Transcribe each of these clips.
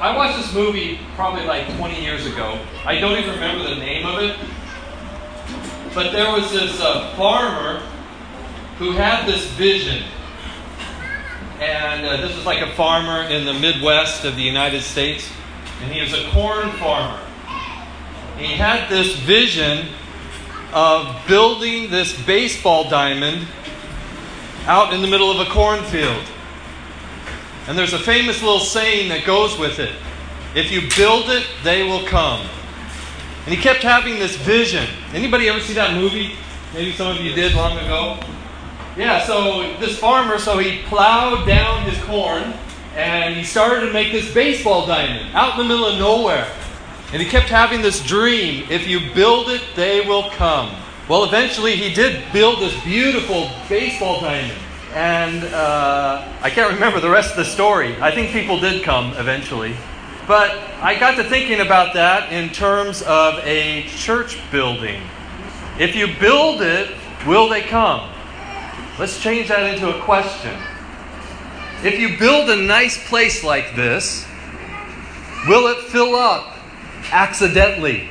I watched this movie probably like 20 years ago. I don't even remember the name of it. But there was this farmer who had this vision. And this was like a farmer in the Midwest of the United States. And he was a corn farmer. He had this vision of building this baseball diamond out in the middle of a cornfield. And there's a famous little saying that goes with it. If you build it, they will come. And he kept having this vision. Anybody ever see that movie? Maybe some of you did long ago. Yeah, so this farmer, he plowed down his corn and he started to make this baseball diamond out in the middle of nowhere. And he kept having this dream, if you build it, they will come. Well, eventually he did build this beautiful baseball diamond. And I can't remember the rest of the story. I think people did come eventually. But I got to thinking about that in terms of a church building. If you build it, will they come? Let's change that into a question. If you build a nice place like this, will it fill up accidentally?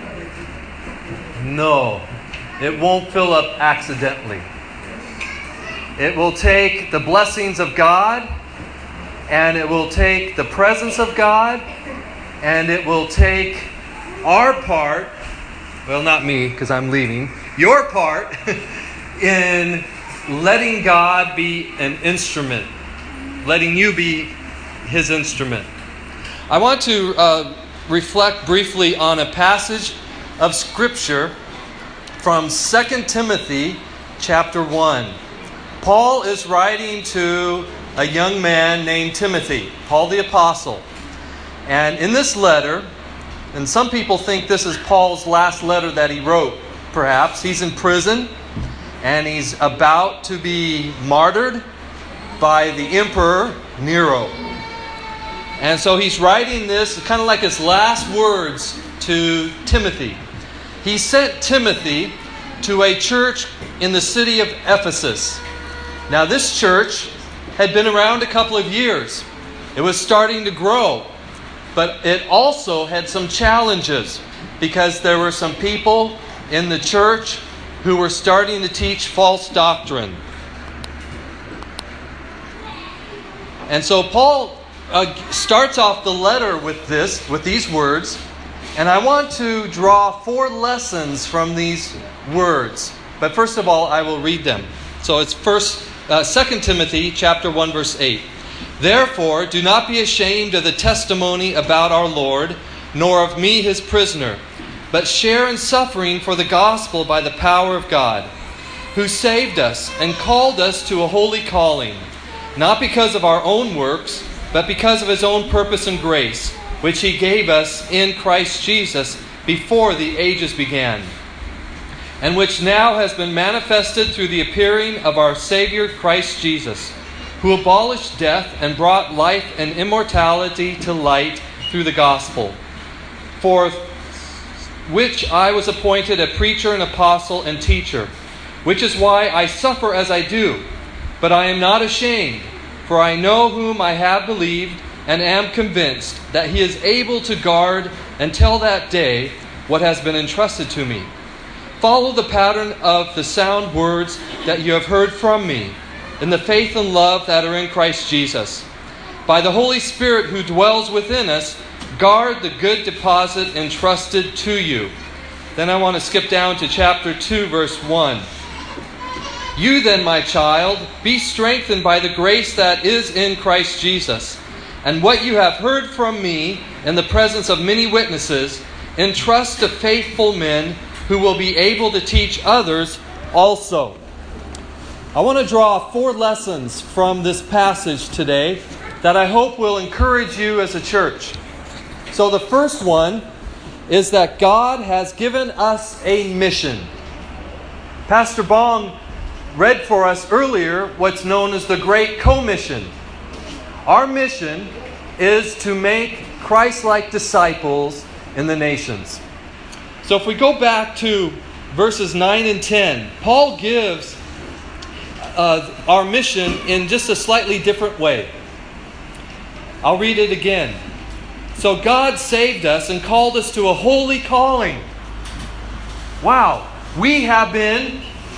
No, it won't fill up accidentally. It will take the blessings of God, and it will take the presence of God, and it will take our part, well, not me, because I'm leaving, your part in letting God be an instrument, letting you be His instrument. I want to reflect briefly on a passage of Scripture from 2 Timothy chapter 1. Paul is writing to a young man named Timothy, Paul the Apostle. And in this letter, and some people think this is Paul's last letter that he wrote, perhaps. He's in prison, and he's about to be martyred by the Emperor Nero. And so he's writing this kind of like his last words to Timothy. He sent Timothy to a church in the city of Ephesus. Now, this church had been around a couple of years. It was starting to grow. But it also had some challenges because there were some people in the church who were starting to teach false doctrine. And so Paul starts off the letter with these words. And I want to draw 4 lessons from these words. But first of all, I will read them. So it's 2 Timothy chapter 1, verse 8. Therefore, do not be ashamed of the testimony about our Lord, nor of me his prisoner, but share in suffering for the gospel by the power of God, who saved us and called us to a holy calling, not because of our own works, but because of his own purpose and grace, which he gave us in Christ Jesus before the ages began, and which now has been manifested through the appearing of our Savior Christ Jesus, who abolished death and brought life and immortality to light through the gospel, for which I was appointed a preacher and apostle and teacher, which is why I suffer as I do. But I am not ashamed, for I know whom I have believed and am convinced that he is able to guard until that day what has been entrusted to me. Follow the pattern of the sound words that you have heard from me, in the faith and love that are in Christ Jesus. By the Holy Spirit who dwells within us, guard the good deposit entrusted to you. Then I want to skip down to chapter 2, verse 1. You then, my child, be strengthened by the grace that is in Christ Jesus. And what you have heard from me in the presence of many witnesses, entrust to faithful men who will be able to teach others also. I want to draw 4 lessons from this passage today that I hope will encourage you as a church. So the first one is that God has given us a mission. Pastor Bong read for us earlier what's known as the Great Commission. Our mission is to make Christ-like disciples in the nations. So if we go back to verses 9 and 10, Paul gives our mission in just a slightly different way. I'll read it again. So God saved us and called us to a holy calling. Wow. We have been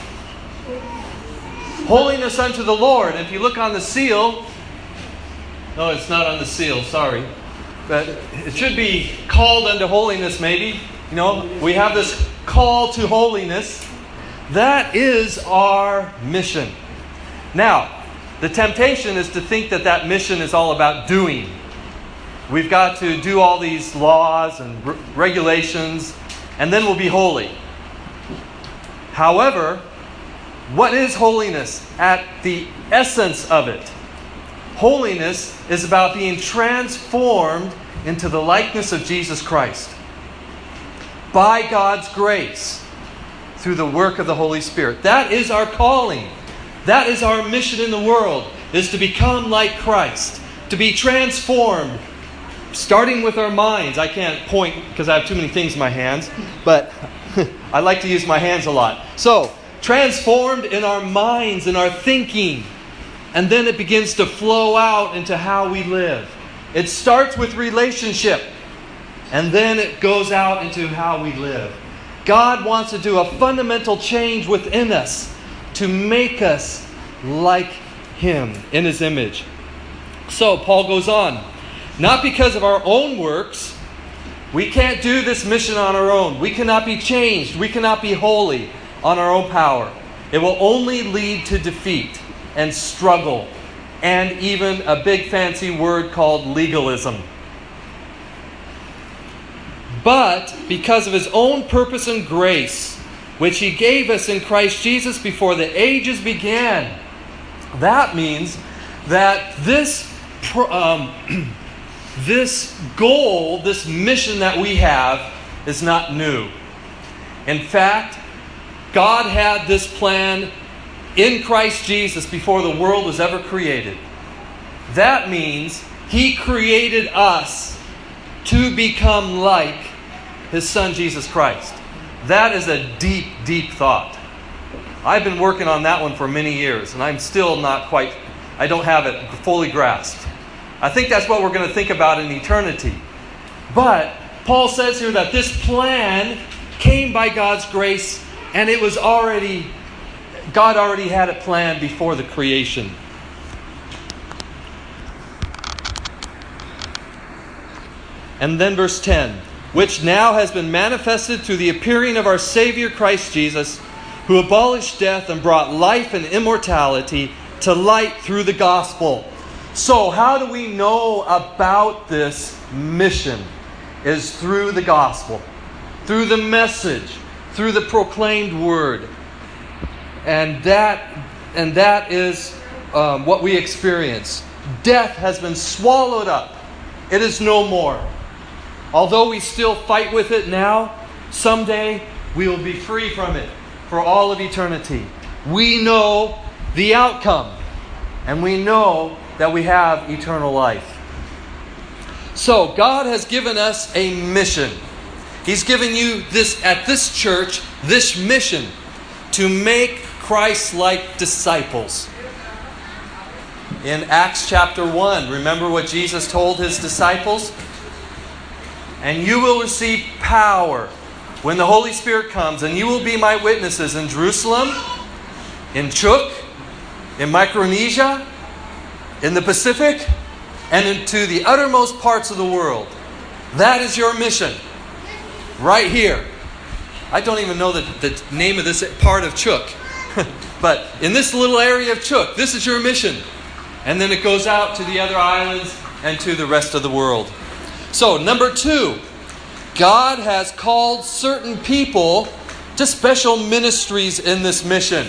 holiness unto the Lord. And if you look on the seal, no, it's not on the seal, sorry. But it should be called unto holiness maybe. You know, we have this call to holiness. That is our mission. Now, the temptation is to think that that mission is all about doing. We've got to do all these laws and regulations, and then we'll be holy. However, what is holiness at the essence of it? Holiness is about being transformed into the likeness of Jesus Christ by God's grace through the work of the Holy Spirit. That is our calling. That is our mission in the world, is to become like Christ, to be transformed, starting with our minds. I can't point because I have too many things in my hands, but I like to use my hands a lot. So, transformed in our minds and our thinking, and then it begins to flow out into how we live. It starts with relationship, and then it goes out into how we live. God wants to do a fundamental change within us to make us like Him in His image. So Paul goes on. Not because of our own works. We can't do this mission on our own. We cannot be changed. We cannot be holy on our own power. It will only lead to defeat and struggle and even a big fancy word called legalism. But because of His own purpose and grace, which He gave us in Christ Jesus before the ages began. That means that this goal, this mission that we have is not new. In fact, God had this plan in Christ Jesus before the world was ever created. That means He created us to become like His Son Jesus Christ. That is a deep, deep thought. I've been working on that one for many years, and I'm still not quite, I don't have it fully grasped. I think that's what we're going to think about in eternity. But Paul says here that this plan came by God's grace, and it was God already had it planned before the creation. And then verse 10. Which now has been manifested through the appearing of our Savior Christ Jesus, who abolished death and brought life and immortality to light through the gospel. So how do we know about this mission? Is through the gospel, through the message, through the proclaimed word. And that is what we experience. Death has been swallowed up. It is no more. Although we still fight with it now, someday we will be free from it for all of eternity. We know the outcome, and we know that we have eternal life. So God has given us a mission. He's given you this at this church, this mission to make Christ-like disciples. In Acts chapter 1, remember what Jesus told His disciples? And you will receive power when the Holy Spirit comes, and you will be my witnesses in Jerusalem, in Chuk, in Micronesia, in the Pacific, and into the uttermost parts of the world. That is your mission. Right here. I don't even know the name of this part of Chuk. But in this little area of Chuk, this is your mission. And then it goes out to the other islands and to the rest of the world. So, number 2, God has called certain people to special ministries in this mission.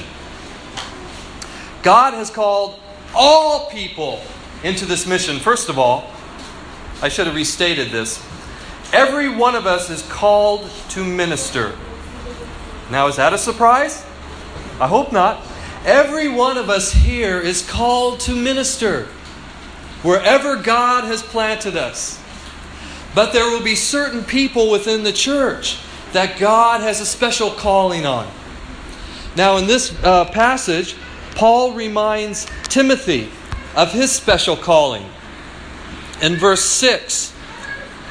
God has called all people into this mission. First of all, I should have restated this. Every one of us is called to minister. Now, is that a surprise? I hope not. Every one of us here is called to minister wherever God has planted us. But there will be certain people within the church that God has a special calling on. Now, in this passage, Paul reminds Timothy of his special calling. In verse 6,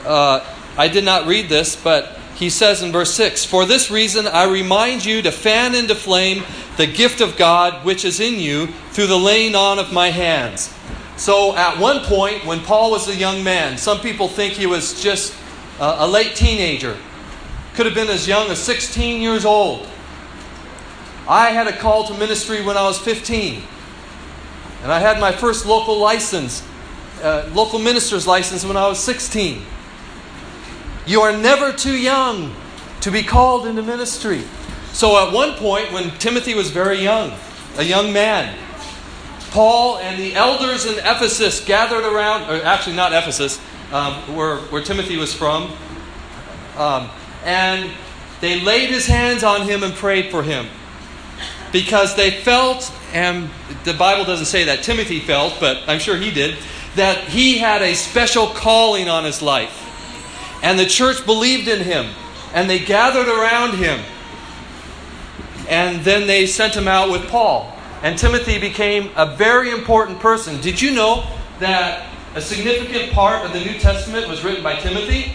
I did not read this, but he says in verse 6, "For this reason I remind you to fan into flame the gift of God which is in you through the laying on of my hands." So at one point, when Paul was a young man, some people think he was just a late teenager. Could have been as young as 16 years old. I had a call to ministry when I was 15. And I had my first local license, local minister's license when I was 16. You are never too young to be called into ministry. So at one point, when Timothy was very young, a young man, Paul and the elders in Ephesus gathered around, or actually not Ephesus, where Timothy was from, and they laid his hands on him and prayed for him. Because they felt, and the Bible doesn't say that Timothy felt, but I'm sure he did, that he had a special calling on his life. And the church believed in him, and they gathered around him. And then they sent him out with Paul. And Timothy became a very important person. Did you know that a significant part of the New Testament was written by Timothy?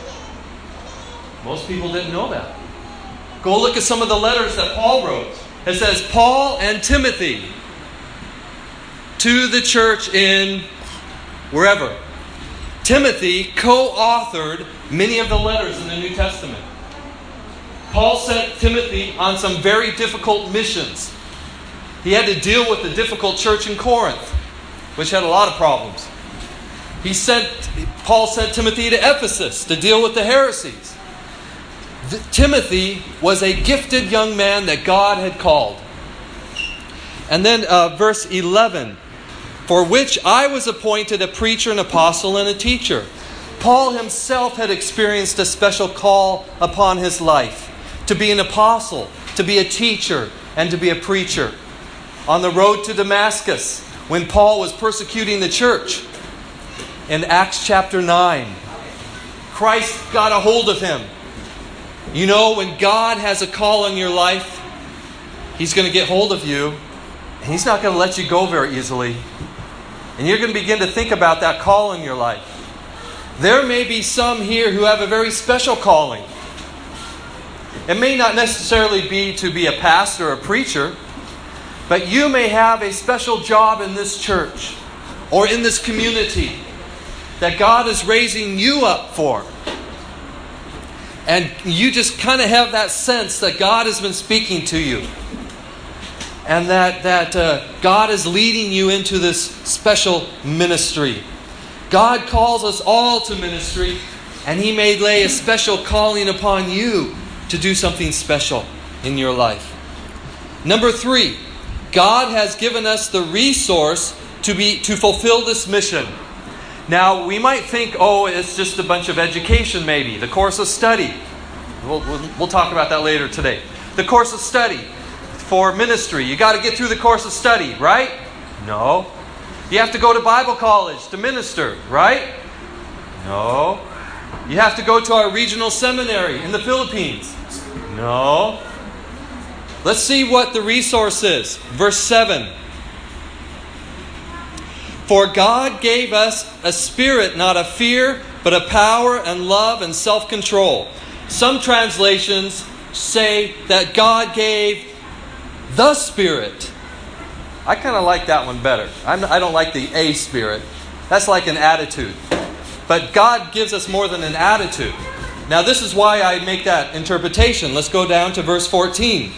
Most people didn't know that. Go look at some of the letters that Paul wrote. It says, Paul and Timothy to the church in wherever. Timothy co-authored many of the letters in the New Testament. Paul sent Timothy on some very difficult missions. He had to deal with the difficult church in Corinth, which had a lot of problems. Paul sent Timothy to Ephesus to deal with the heresies. Timothy was a gifted young man that God had called. And then verse 11, "For which I was appointed a preacher, an apostle, and a teacher." Paul himself had experienced a special call upon his life to be an apostle, to be a teacher, and to be a preacher. On the road to Damascus, when Paul was persecuting the church, in Acts chapter 9, Christ got a hold of him. You know, when God has a call on your life, He's going to get hold of you, and He's not going to let you go very easily. And you're going to begin to think about that call in your life. There may be some here who have a very special calling. It may not necessarily be to be a pastor or a preacher, but you may have a special job in this church or in this community that God is raising you up for. And you just kind of have that sense that God has been speaking to you. And that God is leading you into this special ministry. God calls us all to ministry, and He may lay a special calling upon you to do something special in your life. Number 3, God has given us the resource to fulfill this mission. Now, we might think, it's just a bunch of education maybe. The course of study. We'll talk about that later today. The course of study for ministry. You got to get through the course of study, right? No. You have to go to Bible college to minister, right? No. You have to go to our regional seminary in the Philippines. No. Let's see what the resource is. Verse 7. "For God gave us a spirit not of fear, but of power and love and self-control." Some translations say that God gave the Spirit. I kind of like that one better. I don't like the A Spirit. That's like an attitude. But God gives us more than an attitude. Now this is why I make that interpretation. Let's go down to verse 14.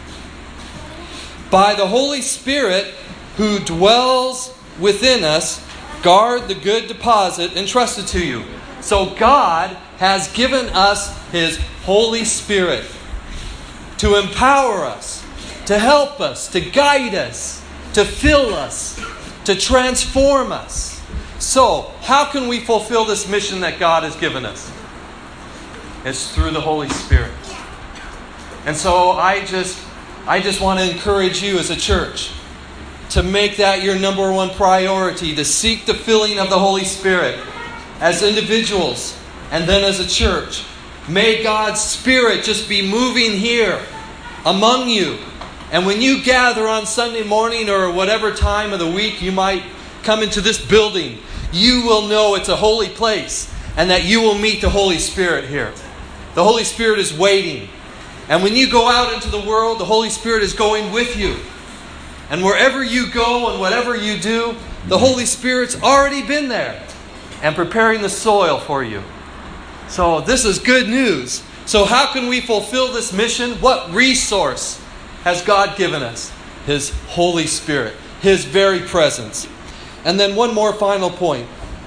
"By the Holy Spirit who dwells within us, guard the good deposit entrusted to you." So God has given us His Holy Spirit to empower us, to help us, to guide us, to fill us, to transform us. So, how can we fulfill this mission that God has given us? It's through the Holy Spirit. And so I just want to encourage you as a church to make that your number one priority, to seek the filling of the Holy Spirit as individuals and then as a church. May God's Spirit just be moving here among you. And when you gather on Sunday morning or whatever time of the week you might come into this building, you will know it's a holy place. and that you will meet the Holy Spirit here. The Holy Spirit is waiting. And when you go out into the world, the Holy Spirit is going with you. And wherever you go and whatever you do, the Holy Spirit's already been there and preparing the soil for you. So this is good news. So how can we fulfill this mission? What resource has God given us? His Holy Spirit, His very presence. And then one more final point.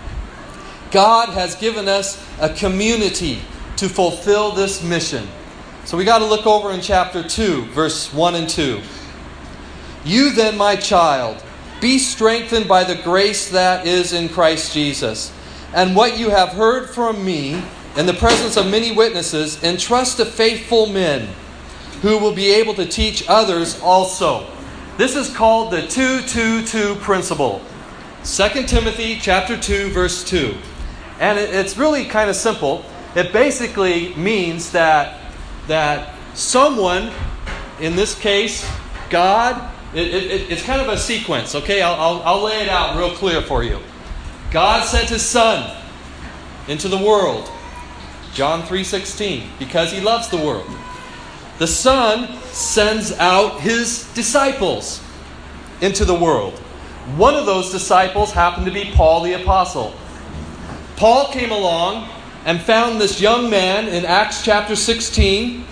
God has given us a community to fulfill this mission. So we got to look over in chapter 2, verse 1 and 2. You then, my child, be strengthened by the grace that is in Christ Jesus. And what you have heard from me in the presence of many witnesses, entrust to faithful men who will be able to teach others also. This is called the 2-2-2 principle. 2 Timothy chapter 2, verse 2. And it's really kind of simple. It basically means that someone, in this case, God, it's kind of a sequence, okay? I'll lay it out real clear for you. God sent His Son into the world, John 3:16, because He loves the world. The Son sends out His disciples into the world. One of those disciples happened to be Paul the Apostle. Paul came along and found this young man in Acts chapter 16,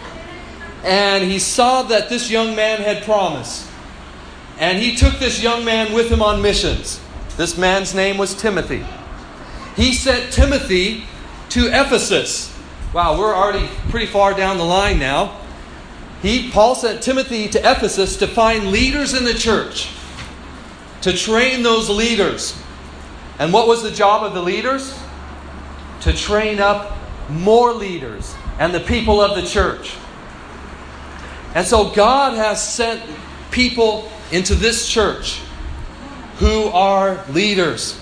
and he saw that this young man had promise. And he took this young man with him on missions. This man's name was Timothy. He sent Timothy to Ephesus. Wow, we're already pretty far down the line now. Paul sent Timothy to Ephesus to find leaders in the church, to train those leaders. And what was the job of the leaders? To train up more leaders and the people of the church. And so God has sent people into this church who are leaders,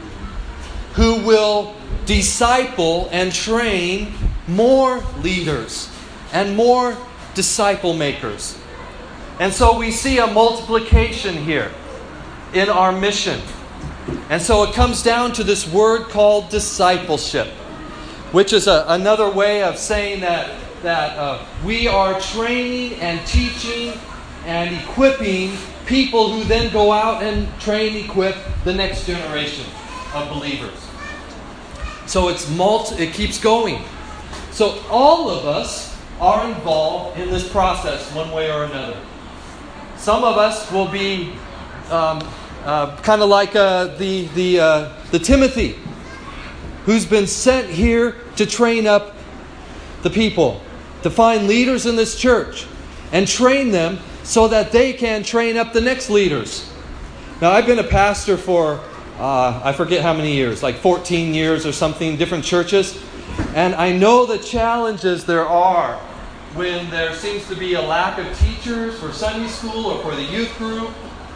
who will disciple and train more leaders and more disciple makers. And so we see a multiplication here in our mission. And so it comes down to this word called discipleship, which is another way of saying that we are training and teaching and equipping people who then go out and train and equip the next generation of believers. So it keeps going. So all of us are involved in this process one way or another. Some of us will be kind of like the Timothy, who's been sent here to train up the people, to find leaders in this church and train them so that they can train up the next leaders. Now, I've been a pastor for, I forget how many years, like 14 years or something, different churches. And I know the challenges there are when there seems to be a lack of teachers for Sunday school or for the youth group.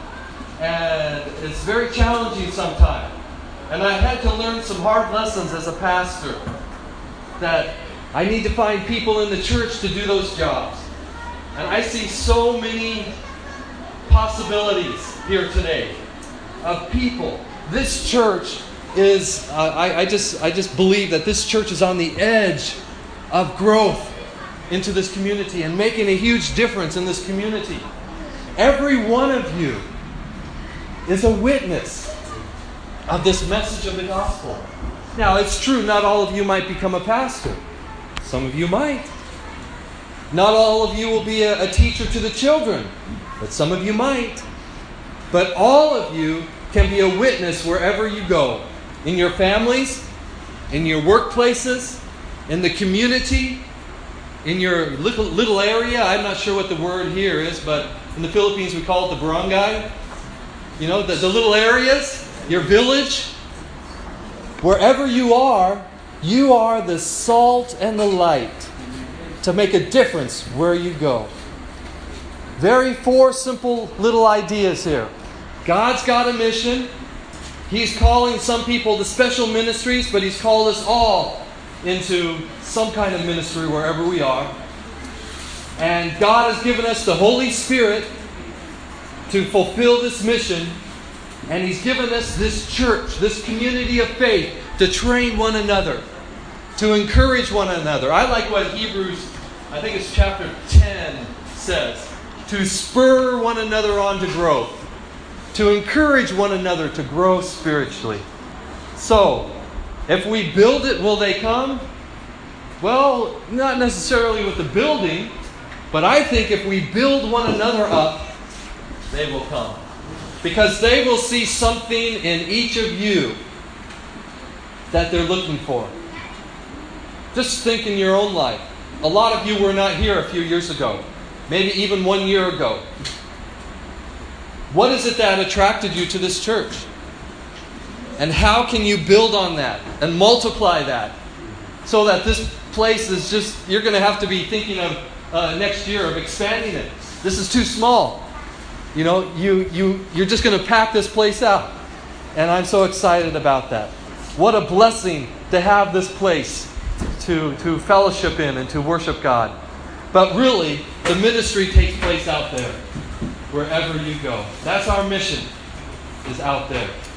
And it's very challenging sometimes. And I had to learn some hard lessons as a pastor, that I need to find people in the church to do those jobs. And I see so many possibilities here today of people. This church is, I just believe that this church is on the edge of growth into this community and making a huge difference in this community. Every one of you is a witness of this message of the gospel. Now, it's true, not all of you might become a pastor. Some of you might. Not all of you will be a teacher to the children, but some of you might. But all of you can be a witness wherever you go. In your families, in your workplaces, in the community, in your little area. I'm not sure what the word here is, but in the Philippines we call it the barangay. You know, the little areas, your village. Wherever you are the salt and the light to make a difference where you go. Four simple little ideas here. God's got a mission. He's calling some people to special ministries, but He's called us all into some kind of ministry wherever we are. And God has given us the Holy Spirit to fulfill this mission. And He's given us this church, this community of faith, to train one another, to encourage one another. I like what Hebrews, I think it's chapter 10, says. To spur one another on to growth. To encourage one another to grow spiritually. So, if we build it, will they come? Well, not necessarily with the building, but I think if we build one another up, they will come. Because they will see something in each of you that they're looking for. Just think in your own life. A lot of you were not here a few years ago. Maybe even 1 year ago. What is it that attracted you to this church? And how can you build on that and multiply that so that this place is just, you're going to have to be thinking of next year of expanding it. This is too small. You know, you're just going to pack this place out. And I'm so excited about that. What a blessing to have this place to fellowship in and to worship God. But really, the ministry takes place out there, wherever you go. That's our mission, is out there.